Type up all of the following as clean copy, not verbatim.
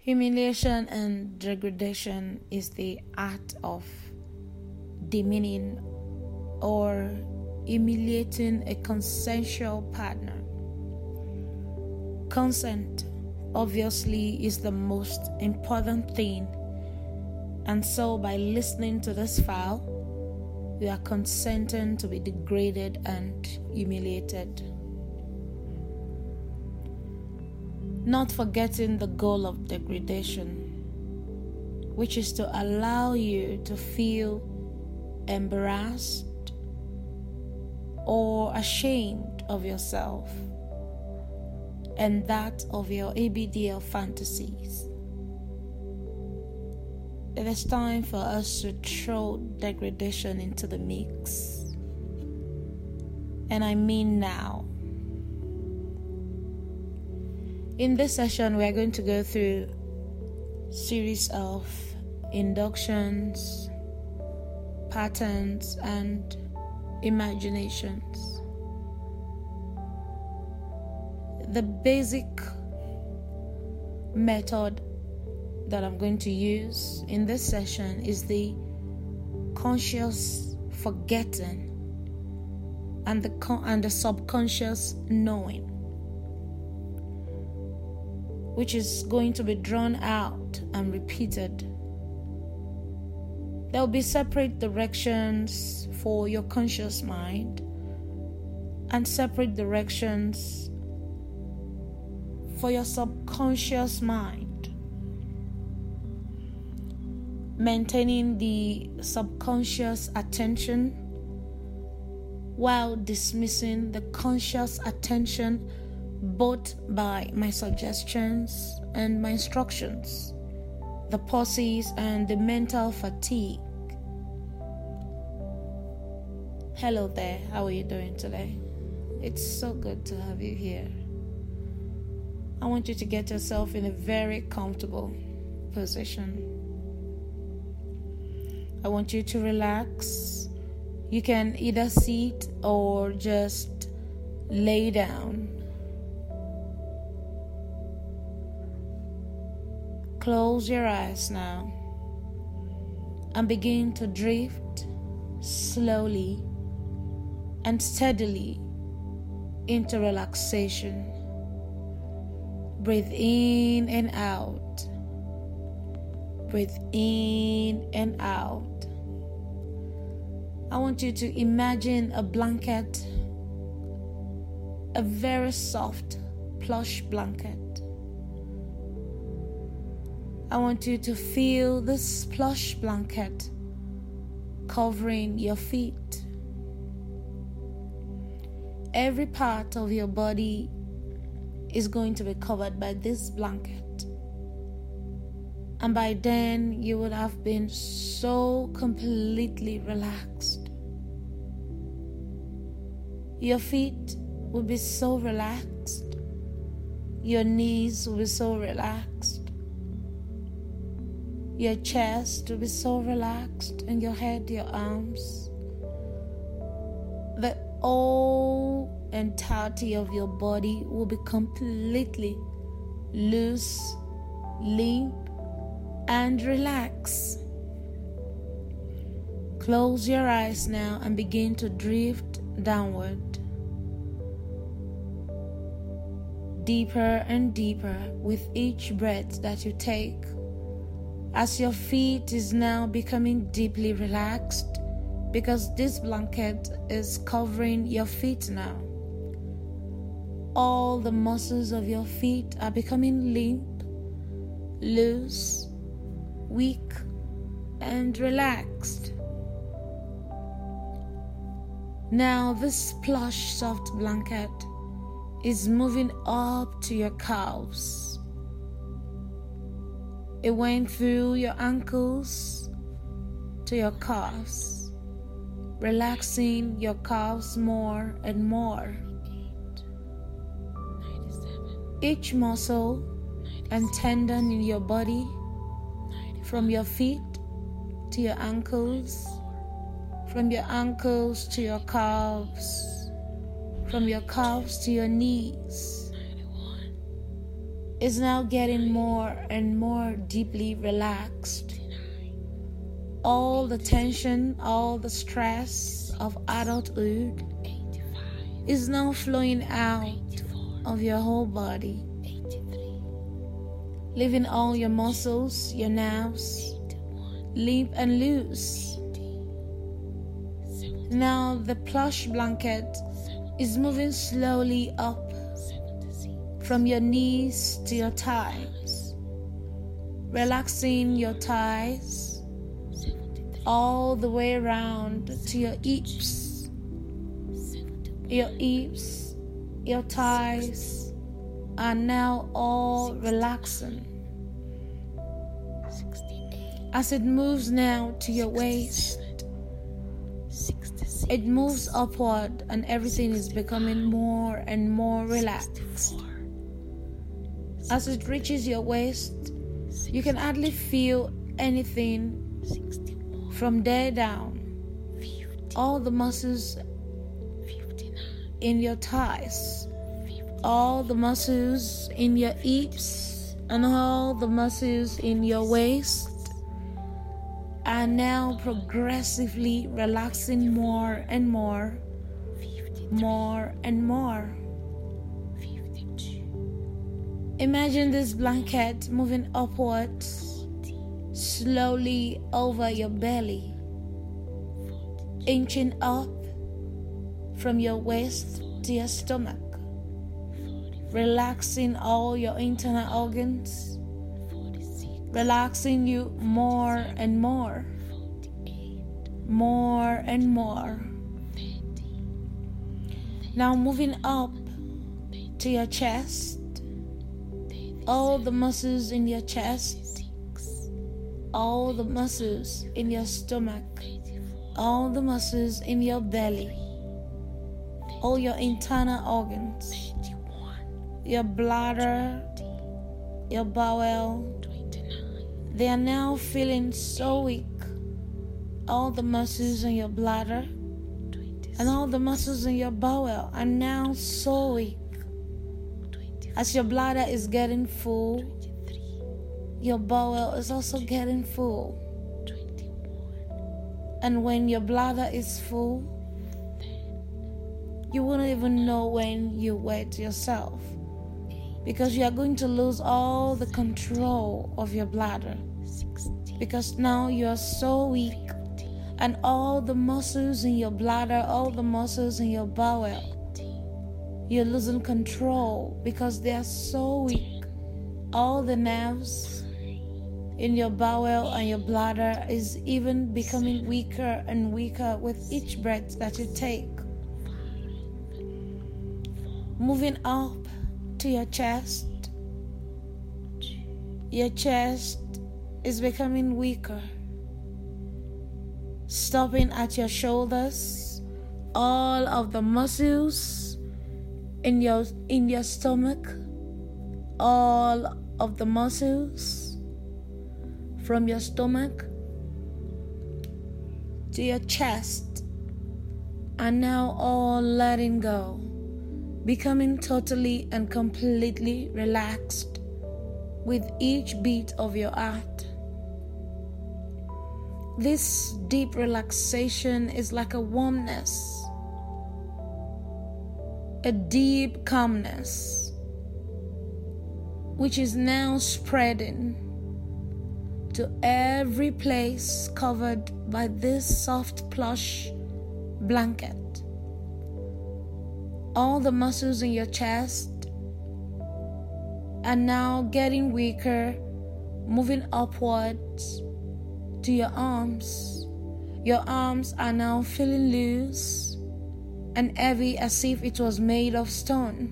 Humiliation and degradation is the art of demeaning or humiliating a consensual partner. Consent, obviously, is the most important thing, and so by listening to this file, you are consenting to be degraded and humiliated. Not forgetting the goal of degradation, which is to allow you to feel embarrassed or ashamed of yourself and that of your ABDL fantasies. It is time for us to throw degradation into the mix. And I mean now. In this session, we are going to go through a series of inductions, patterns, and imaginations. The basic method that I'm going to use in this session is the conscious forgetting and the subconscious knowing, which is going to be drawn out and repeated. There will be separate directions for your conscious mind and separate directions for your subconscious mind. Maintaining the subconscious attention while dismissing the conscious attention both by my suggestions and my instructions, the pauses and the mental fatigue. Hello there, how are you doing today? It's so good to have you here. I want you to get yourself in a very comfortable position. I want you to relax. You can either sit or just lay down. Close your eyes now and begin to drift slowly and steadily into relaxation. Breathe in and out. Breathe in and out. I want you to imagine a blanket, a very soft, plush blanket. I want you to feel this plush blanket covering your feet. Every part of your body is going to be covered by this blanket. And by then, you would have been so completely relaxed. Your feet will be so relaxed. Your knees will be so relaxed. Your chest will be so relaxed, and your head, your arms. The whole entirety of your body will be completely loose, limp, and relaxed. Close your eyes now and begin to drift downward. Deeper and deeper with each breath that you take, as your feet is now becoming deeply relaxed because this blanket is covering your feet now. All the muscles of your feet are becoming limp, loose, weak, and relaxed. Now this plush soft blanket is moving up to your calves. It went through your ankles to your calves, relaxing your calves more and more. Each muscle and tendon in your body, from your feet to your ankles, from your ankles to your calves, from your calves to your knees, is now getting more and more deeply relaxed. All the tension, all the stress of adulthood is now flowing out of your whole body, leaving all your muscles, your nerves, limp and loose. Now the plush blanket is moving slowly up from your knees to your thighs, relaxing your thighs all the way around to your hips. Your hips, your thighs are now all relaxing. As it moves now to your waist, it moves upward and everything is becoming more and more relaxed. As it reaches your waist, you can hardly feel anything from there down. All the muscles in your thighs, all the muscles in your hips, and all the muscles in your waist are now progressively relaxing more and more, more and more. Imagine this blanket moving upwards, slowly over your belly, inching up from your waist to your stomach, relaxing all your internal organs, relaxing you more and more, more and more. Now moving up to your chest, all the muscles in your chest, all the muscles in your stomach, all the muscles in your belly, all your internal organs, your bladder, your bowel, they are now feeling so weak. All the muscles in your bladder and all the muscles in your bowel are now so weak. As your bladder is getting full, your bowel is also getting full. And when your bladder is full, you won't even know when you wet yourself, because you are going to lose all the control of your bladder, because now you are so weak, and all the muscles in your bladder, all the muscles in your bowel, you're losing control because they are so weak. All the nerves in your bowel and your bladder is even becoming weaker and weaker with each breath that you take. Moving up to your chest is becoming weaker. Stopping at your shoulders, all of the muscles in your stomach, all of the muscles from your stomach to your chest are now all letting go, becoming totally and completely relaxed with each beat of your heart. This deep relaxation is like a warmness, a deep calmness, which is now spreading to every place covered by this soft plush blanket. All the muscles in your chest are now getting weaker, moving upwards to your arms. Your arms are now feeling loose and heavy as if it was made of stone.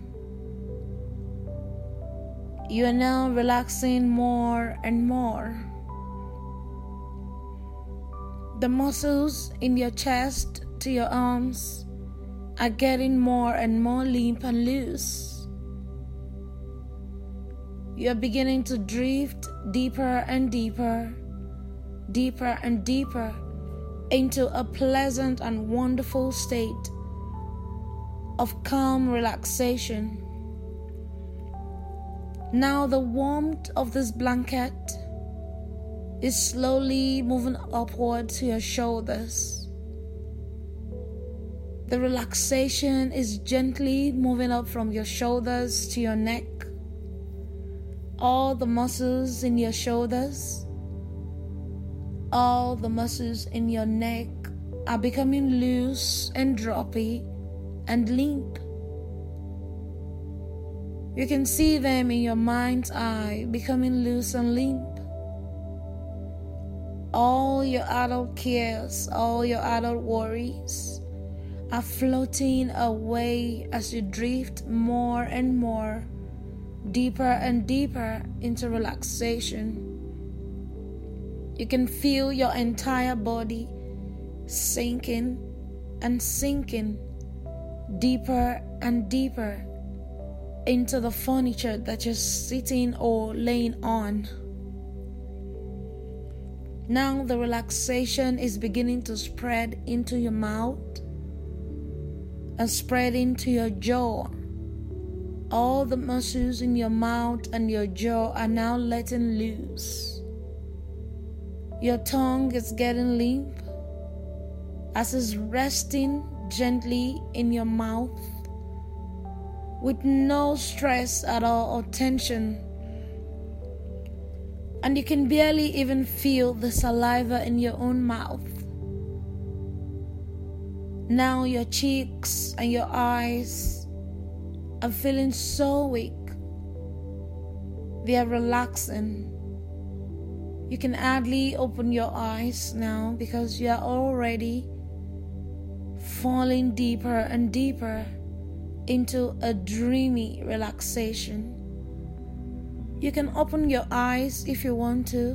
You are now relaxing more and more. The muscles in your chest to your arms are getting more and more limp and loose. You are beginning to drift deeper and deeper, deeper and deeper into a pleasant and wonderful state of calm relaxation. Now the warmth of this blanket is slowly moving upward to your shoulders. The relaxation is gently moving up from your shoulders to your neck. All the muscles in your shoulders, all the muscles in your neck are becoming loose and droppy and limp. You can see them in your mind's eye becoming loose and limp. All your adult cares, all your adult worries are floating away as you drift more and more, deeper and deeper into relaxation. You can feel your entire body sinking and sinking deeper and deeper into the furniture that you're sitting or laying on. Now the relaxation is beginning to spread into your mouth and spread into your jaw. All the muscles in your mouth and your jaw are now letting loose. Your tongue is getting limp as it's resting gently in your mouth with no stress at all or tension. And you can barely even feel the saliva in your own mouth. Now your cheeks and your eyes are feeling so weak. They are relaxing. You can hardly open your eyes now because you are already falling deeper and deeper into a dreamy relaxation. You can open your eyes if you want to,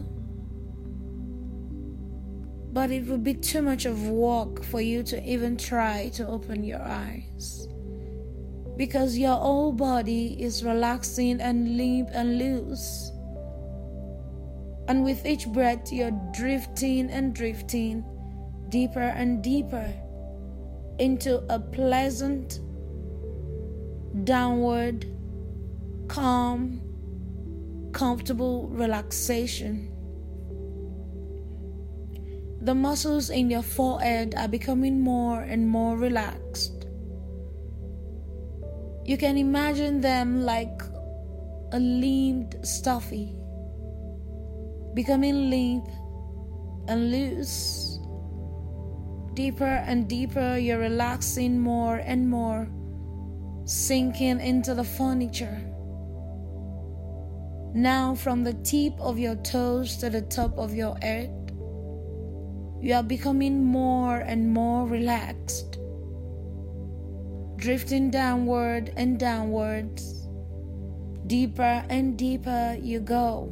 but it would be too much of work for you to even try to open your eyes because your whole body is relaxing and limp and loose. And with each breath, you're drifting and drifting deeper and deeper into a pleasant, downward, calm, comfortable relaxation. The muscles in your forehead are becoming more and more relaxed. You can imagine them like a limped stuffy, becoming limp and loose. Deeper and deeper, you're relaxing more and more, sinking into the furniture. Now from the tip of your toes to the top of your head, you are becoming more and more relaxed, drifting downward and downwards. Deeper and deeper you go.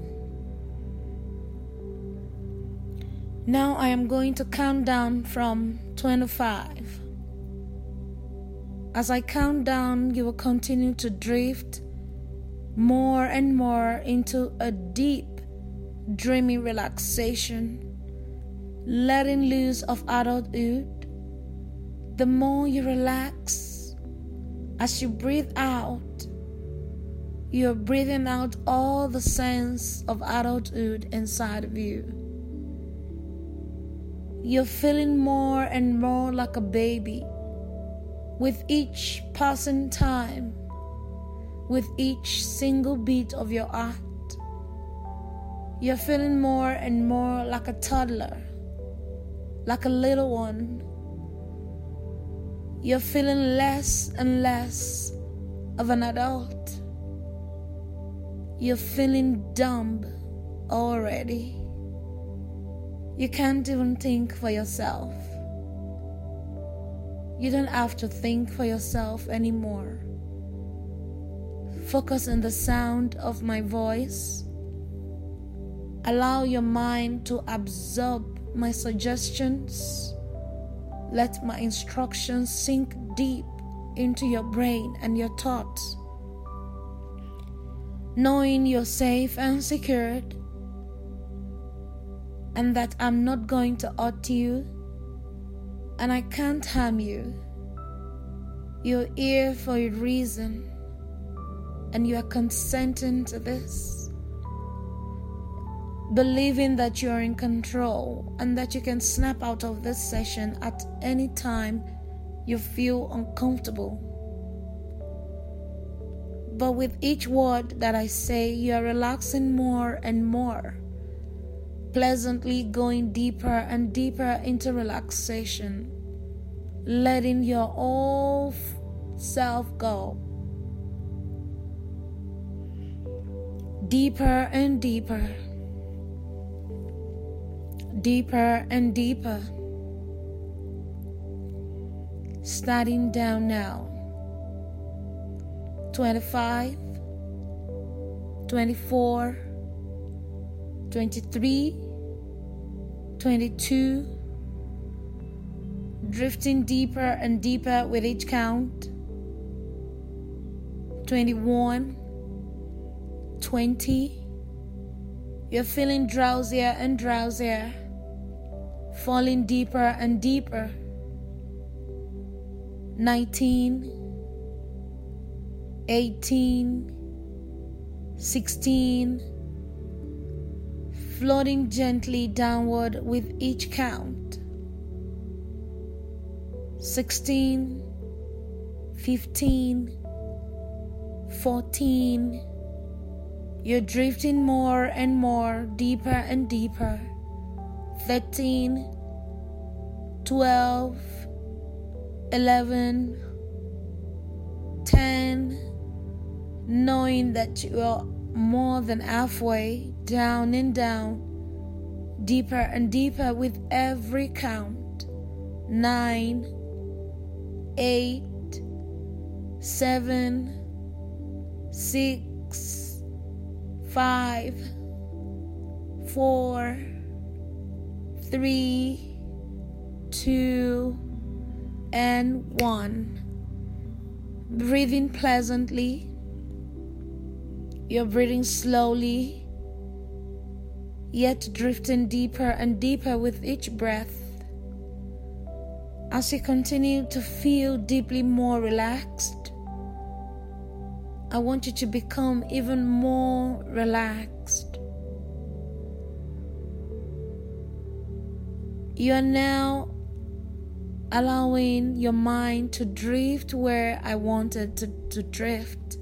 Now I am going to count down from 25. As I count down, you will continue to drift more and more into a deep, dreamy relaxation, letting loose of adulthood. The more you relax, as you breathe out, you're breathing out all the sense of adulthood inside of you. You're feeling more and more like a baby with each passing time, with each single beat of your heart. You're feeling more and more like a toddler, like a little one. You're feeling less and less of an adult. You're feeling dumb already. You can't even think for yourself. You don't have to think for yourself anymore. Focus on the sound of my voice. Allow your mind to absorb my suggestions. Let my instructions sink deep into your brain and your thoughts. Knowing you're safe and secured, and that I'm not going to hurt you, and I can't harm you. You're here for a reason, and you are consenting to this, believing that you are in control and that you can snap out of this session at any time you feel uncomfortable. But with each word that I say, you are relaxing more and more, pleasantly going deeper and deeper into relaxation, letting your whole self go. Deeper and deeper, deeper and deeper. Starting down now. 25, 24, 23, 22. Drifting deeper and deeper with each count. 21, 20. You're feeling drowsier and drowsier, falling deeper and deeper. 19, 18, 16. Floating gently downward with each count. 16, 15, 14. You're drifting more and more, deeper and deeper. 13, 12, 11, 10. Knowing that you are more than halfway down and down, deeper and deeper with every count. 9, 8, 7, 6, 5, 4, 3, 2, and 1. Breathing pleasantly. You're breathing slowly, yet drifting deeper and deeper with each breath. As you continue to feel deeply more relaxed, I want you to become even more relaxed. You are now allowing your mind to drift where I wanted to drift.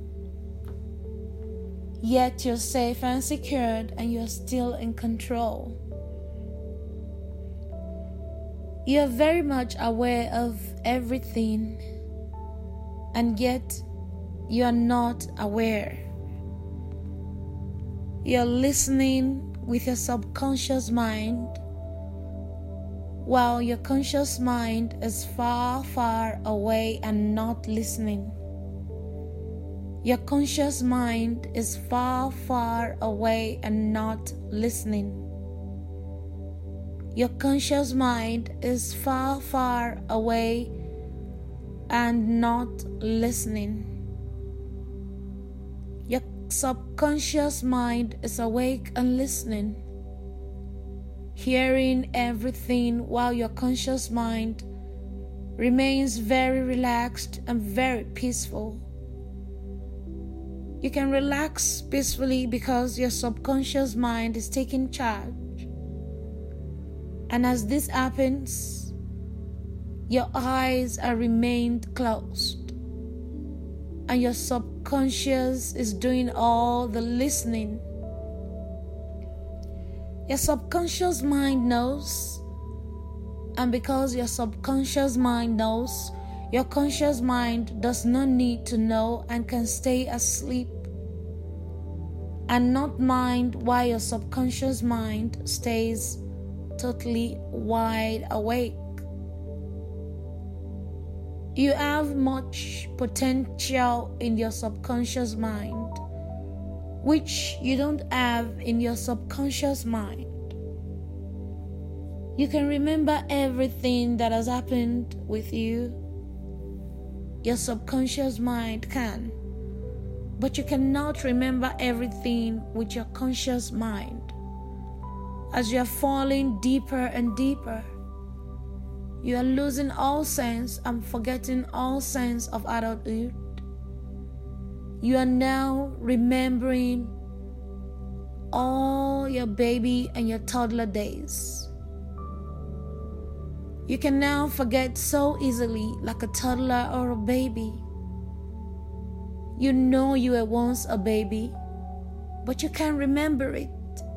Yet you're safe and secured, and you're still in control. You're very much aware of everything, and yet you're not aware. You're listening with your subconscious mind, while your conscious mind is far, far away and not listening. Your conscious mind is far, far away and not listening. Your conscious mind is far, far away and not listening. Your subconscious mind is awake and listening, hearing everything, while your conscious mind remains very relaxed and very peaceful. You can relax peacefully because your subconscious mind is taking charge. And as this happens, your eyes are remained closed, and your subconscious is doing all the listening. Your subconscious mind knows, and because your subconscious mind knows, your conscious mind does not need to know and can stay asleep and not mind why your subconscious mind stays totally wide awake. You have much potential in your subconscious mind, which you don't have in your subconscious mind. You can remember everything that has happened with you. Your subconscious mind can, but you cannot remember everything with your conscious mind. As you are falling deeper and deeper, you are losing all sense and forgetting all sense of adulthood. You are now remembering all your baby and your toddler days. You can now forget so easily like a toddler or a baby. You know you were once a baby, but you can't remember it.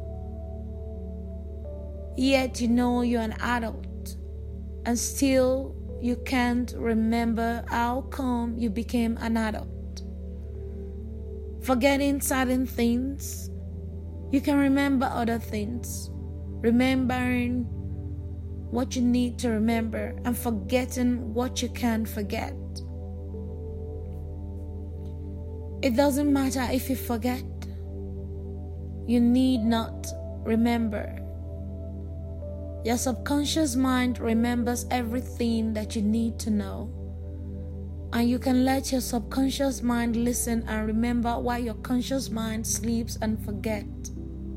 Yet you know you're an adult, and still you can't remember how come you became an adult. Forgetting certain things, you can remember other things. Remembering what you need to remember and forgetting what you can't forget. It doesn't matter if you forget. You need not remember. Your subconscious mind remembers everything that you need to know. And you can let your subconscious mind listen and remember while your conscious mind sleeps and forgets.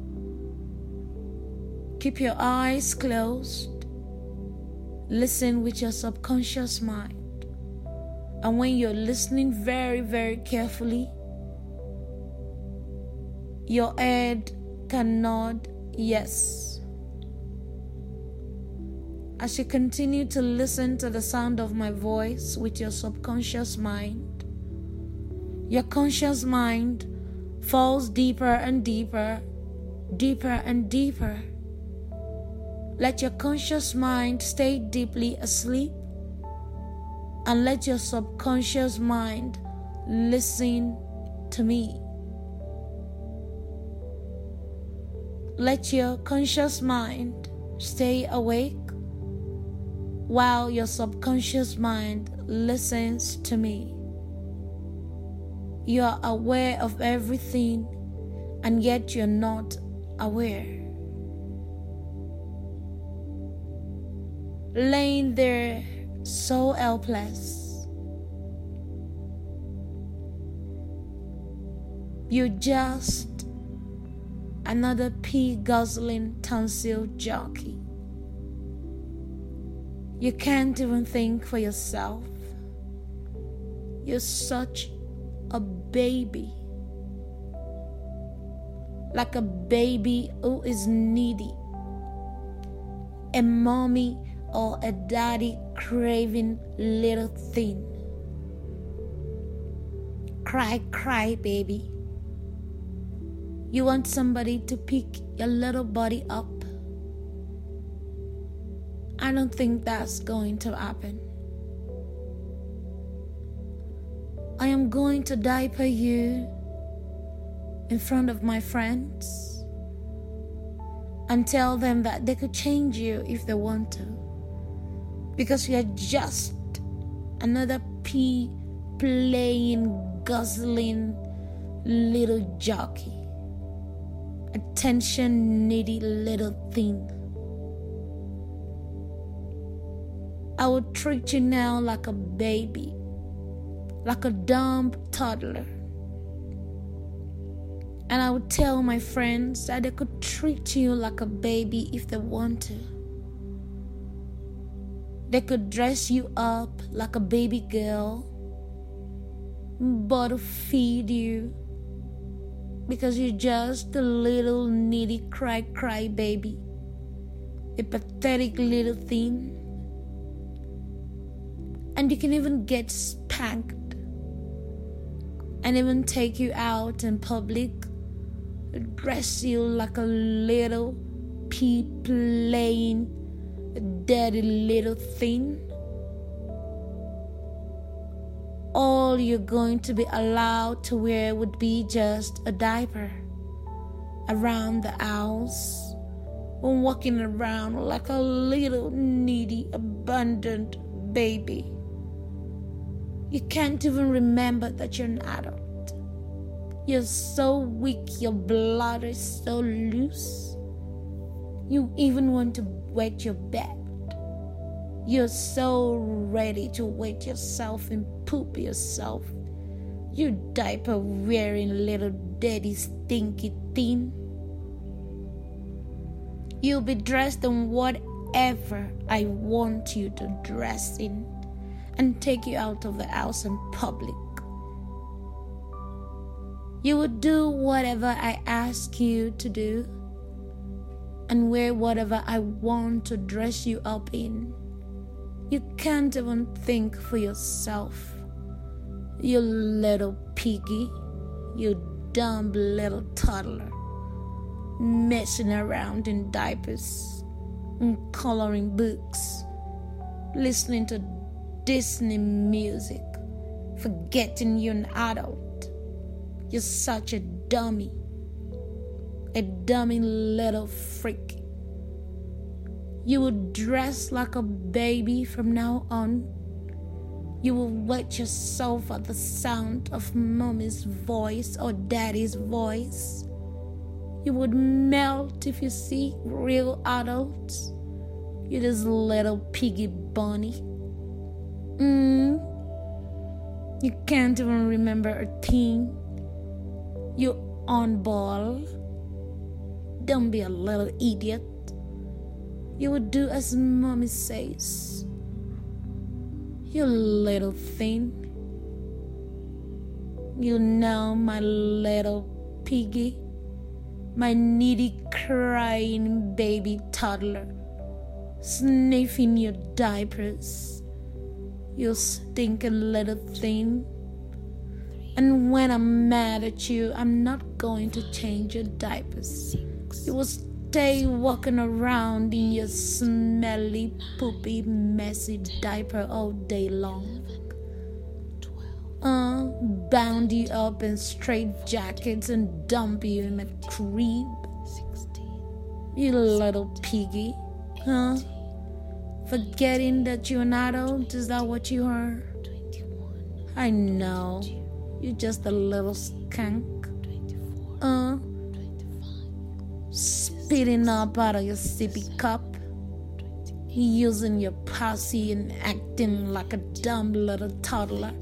Keep your eyes closed. Listen with your subconscious mind. And when you're listening very, very carefully, your head can nod yes. As you continue to listen to the sound of my voice with your subconscious mind, your conscious mind falls deeper and deeper, deeper and deeper. Let your conscious mind stay deeply asleep, and let your subconscious mind listen to me. Let your conscious mind stay awake while your subconscious mind listens to me. You are aware of everything, and yet you're not aware. Laying there so helpless. You're just another pea-guzzling tonsil jockey. You can't even think for yourself. You're such a baby. Like a baby who is needy. A mommy or a daddy craving little thing. Cry, cry, baby. You want somebody to pick your little body up. I don't think that's going to happen. I am going to diaper you in front of my friends and tell them that they could change you if they want to. Because you're just another pea playing, guzzling little jockey. Attention needy little thing. I would treat you now like a baby, like a dumb toddler. And I would tell my friends that they could treat you like a baby if they want to. They could dress you up like a baby girl, bottle feed you, because you're just a little needy cry baby, a pathetic little thing. And you can even get spanked and even take you out in public, dress you like a little pea playing dirty little thing. All you're going to be allowed to wear would be just a diaper around the house, walking around like a little needy, abandoned baby. You can't even remember that you're an adult. You're so weak, your blood is so loose. You even want to wet your bed. You're so ready to wet yourself and poop yourself. You diaper wearing little dirty stinky thing. You'll be dressed in whatever I want you to dress in and take you out of the house in public. You would do whatever I ask you to do and wear whatever I want to dress you up in. You can't even think for yourself. You little piggy, you dumb little toddler, messing around in diapers and coloring books, listening to Disney music, forgetting you're an adult. You're such a dummy little freak. You will dress like a baby from now on. You will wet yourself at the sound of mommy's voice or daddy's voice. You would melt if you see real adults. You're this little piggy bunny. You can't even remember a thing. You're on ball. Don't be a little idiot. You would do as mommy says. You little thing. You know, my little piggy, my needy crying baby toddler, sniffing your diapers. You stinking little thing. And when I'm mad at you, I'm not going to change your diapers. You will stay walking around in your smelly, poopy, messy diaper all day long. Bound you up in straight jackets and dump you in a crib. You little piggy, huh? Forgetting that you're an adult, is that what you are? I know, you're just a little skunk. Spitting up out of your sippy cup, using your pussy and acting like a dumb little toddler.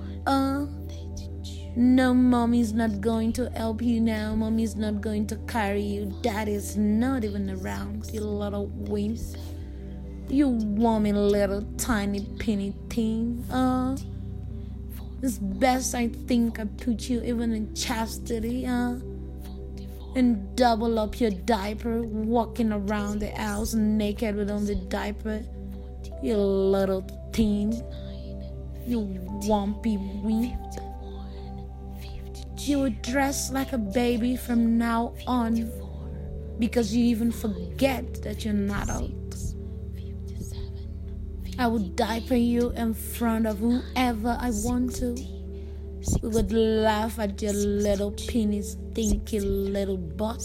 No, mommy's not going to help you now. Mommy's not going to carry you. Daddy's not even around, you little wimp. You warming little tiny penny thing. It's best I think I put you even in chastity, and double up your diaper, walking around the house naked within the diaper. You little teen. You wumpy wimp. You would dress like a baby from now on because you even forget that you're an adult. I would diaper you in front of whoever I want to. We would laugh at your little penis, stinky little butt.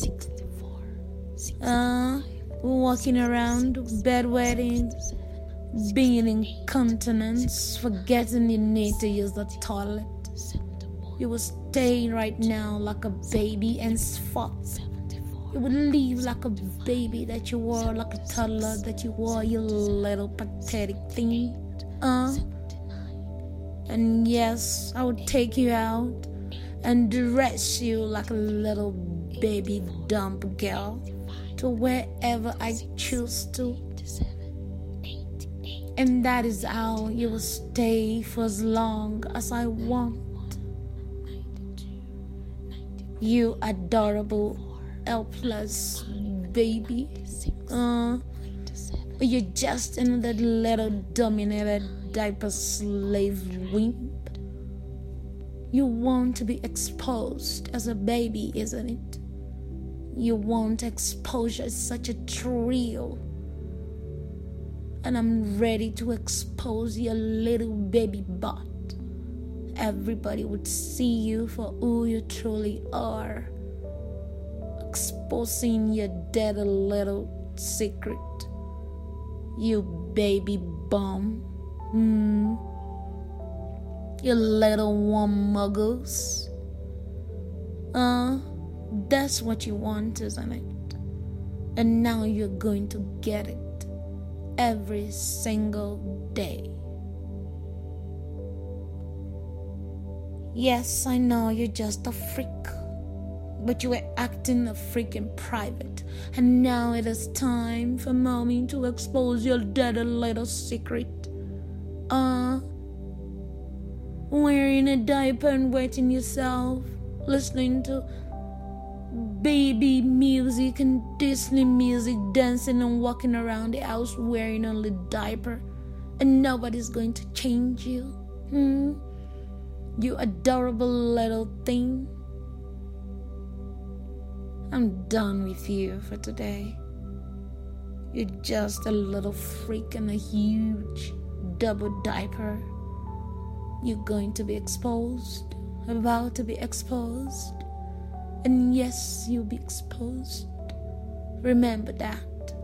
Walking around, bedwetting, being incontinence, forgetting you need to use the toilet. You will stay right now like a baby and spot. You would leave like a baby that you were, like a toddler that you were, you little pathetic thing. And yes, I would take you out and dress you like a little baby dump girl to wherever I choose to. And that is how you will stay for as long as I want. You adorable, helpless baby. You're just another little dominated diaper slave wimp. You want to be exposed as a baby, isn't it? You want exposure. It's such a thrill. And I'm ready to expose your little baby butt. Everybody would see you for who you truly are. Exposing your dirty little secret. You baby bum. You little warm muggles. That's what you want, isn't it? And now you're going to get it every single day. Yes, I know you're just a freak, but you were acting a freak in private, and now it is time for mommy to expose your dirty little secret. Wearing a diaper and wetting yourself, listening to baby music and Disney music, dancing and walking around the house wearing only diaper, and nobody's going to change you. You adorable little thing. I'm done with you for today. You're just a little freak in a huge double diaper. You're going to be exposed, about to be exposed. And yes, you'll be exposed. Remember that.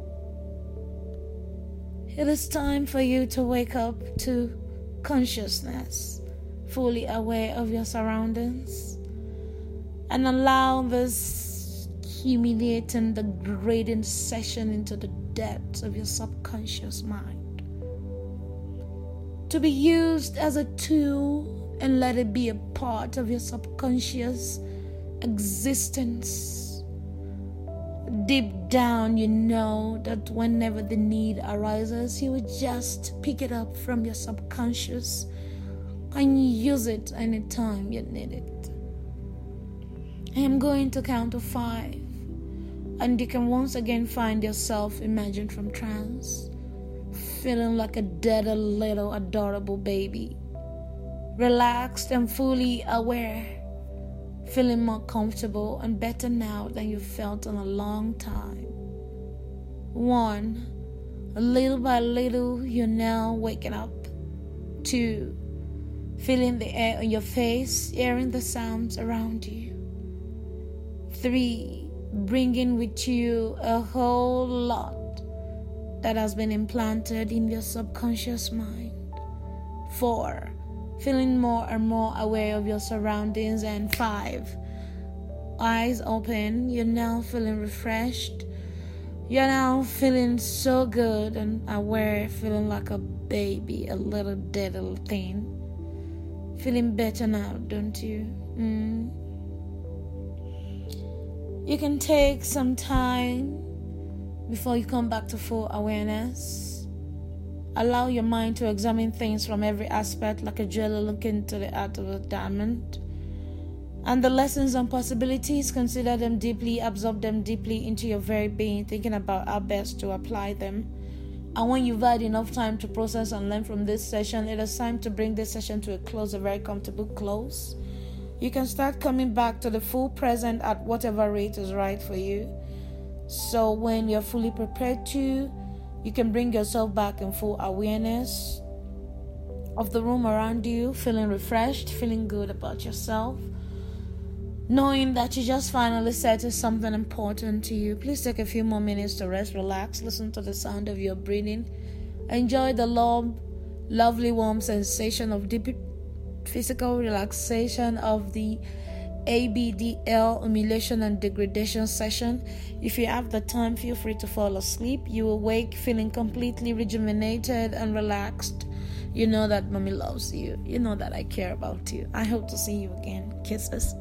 It is time for you to wake up to consciousness, fully aware of your surroundings, and allow this humiliating, degrading session into the depths of your subconscious mind to be used as a tool, and let it be a part of your subconscious existence. Deep down, you know that whenever the need arises, you would just pick it up from your subconscious and use it anytime you need it. I am going to count to 5, and you can once again find yourself emerging from trance, feeling like a dead little adorable baby, relaxed and fully aware, feeling more comfortable and better now than you felt in a long time. 1, little by little, you're now waking up. 2, feeling the air on your face, hearing the sounds around you. 3, bringing with you a whole lot that has been implanted in your subconscious mind. 4, feeling more and more aware of your surroundings. And 5, eyes open, you're now feeling refreshed. You're now feeling so good and aware, feeling like a baby, a little dead little thing. Feeling better now, don't you? You can take some time before you come back to full awareness. Allow your mind to examine things from every aspect, like a jeweler looking into the heart of a diamond. And the lessons and possibilities, consider them deeply, absorb them deeply into your very being, thinking about how best to apply them. And when you've had enough time to process and learn from this session, it is time to bring this session to a close, a very comfortable close. You can start coming back to the full present at whatever rate is right for you. So when you're fully prepared to, you can bring yourself back in full awareness of the room around you, feeling refreshed, feeling good about yourself, knowing that you just finally said something important to you. Please take a few more minutes to rest, relax, listen to the sound of your breathing, enjoy the lovely warm sensation of deep physical relaxation of the ABDL, humiliation and degradation session. If you have the time, feel free to fall asleep. You will wake feeling completely rejuvenated and relaxed. You know that mommy loves you. You know that I care about you. I hope to see you again. Kisses.